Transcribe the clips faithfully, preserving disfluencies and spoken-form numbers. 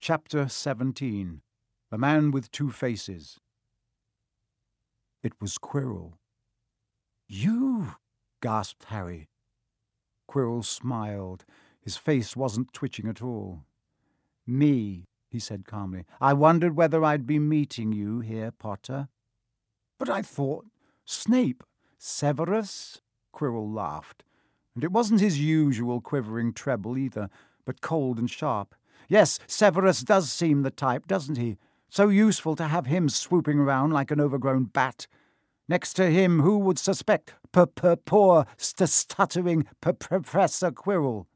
Chapter seventeen. The Man with Two Faces. It was Quirrell. "You!" gasped Harry. Quirrell smiled. His face wasn't twitching at all. "Me," he said calmly. "I wondered whether I'd be meeting you here, Potter." "But I thought Snape." "Severus?" Quirrell laughed. And it wasn't his usual quivering treble either, but cold and sharp. "Yes, Severus does seem the type, doesn't he? So useful to have him swooping around like an overgrown bat. Next to him, who would suspect p-p-poor st-stuttering p-Professor Quirrell?"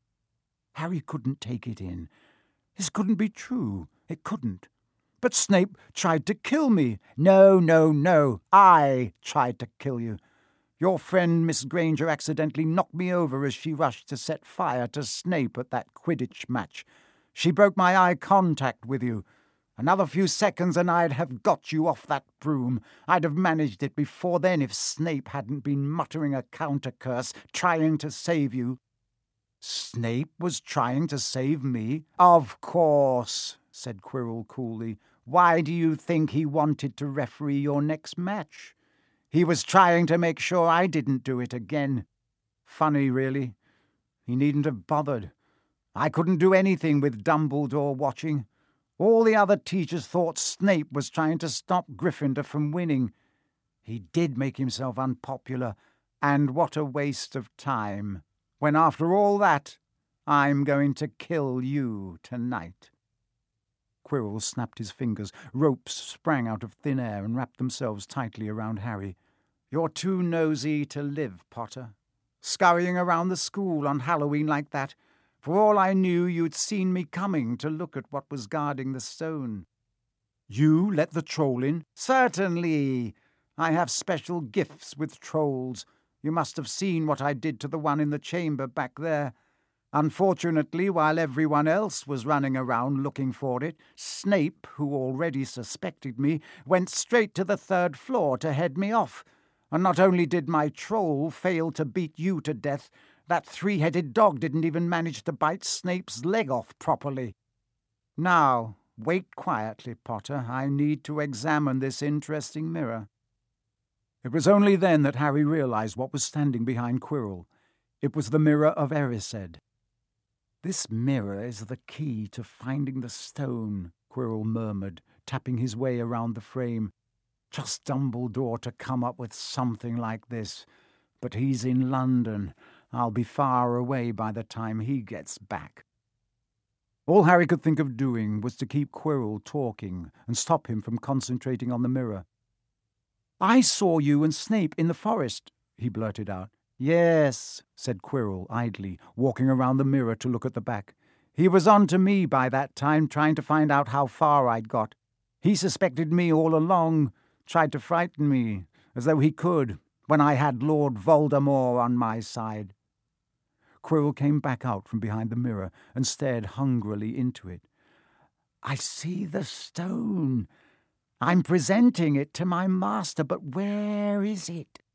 Harry couldn't take it in. This couldn't be true. It couldn't. "But Snape tried to kill me." "No, no, no. I tried to kill you. Your friend Miss Granger accidentally knocked me over as she rushed to set fire to Snape at that Quidditch match. She broke my eye contact with you. Another few seconds and I'd have got you off that broom. I'd have managed it before then if Snape hadn't been muttering a counter-curse, trying to save you." "Snape was trying to save me?" "Of course," said Quirrell coolly. "Why do you think he wanted to referee your next match? He was trying to make sure I didn't do it again. Funny, really. He needn't have bothered. I couldn't do anything with Dumbledore watching. All the other teachers thought Snape was trying to stop Gryffindor from winning. He did make himself unpopular, and what a waste of time, when after all that, I'm going to kill you tonight." Quirrell snapped his fingers. Ropes sprang out of thin air and wrapped themselves tightly around Harry. "You're too nosy to live, Potter. Scurrying around the school on Halloween like that. For all I knew, you'd seen me coming to look at what was guarding the stone." "You let the troll in?" "Certainly. I have special gifts with trolls. You must have seen what I did to the one in the chamber back there. Unfortunately, while everyone else was running around looking for it, Snape, who already suspected me, went straight to the third floor to head me off. And not only did my troll fail to beat you to death, that three-headed dog didn't even manage to bite Snape's leg off properly. Now, wait quietly, Potter. I need to examine this interesting mirror." It was only then that Harry realized what was standing behind Quirrell. It was the mirror of Erised. "This mirror is the key to finding the stone," Quirrell murmured, tapping his way around the frame. "Just Dumbledore to come up with something like this. But he's in London. I'll be far away by the time he gets back." All Harry could think of doing was to keep Quirrell talking and stop him from concentrating on the mirror. "I saw you and Snape in the forest," he blurted out. "Yes," said Quirrell idly, walking around the mirror to look at the back. "He was on to me by that time, trying to find out how far I'd got. He suspected me all along, tried to frighten me, as though he could, when I had Lord Voldemort on my side." Quirrell came back out from behind the mirror and stared hungrily into it. "I see the stone. I'm presenting it to my master, but where is it?"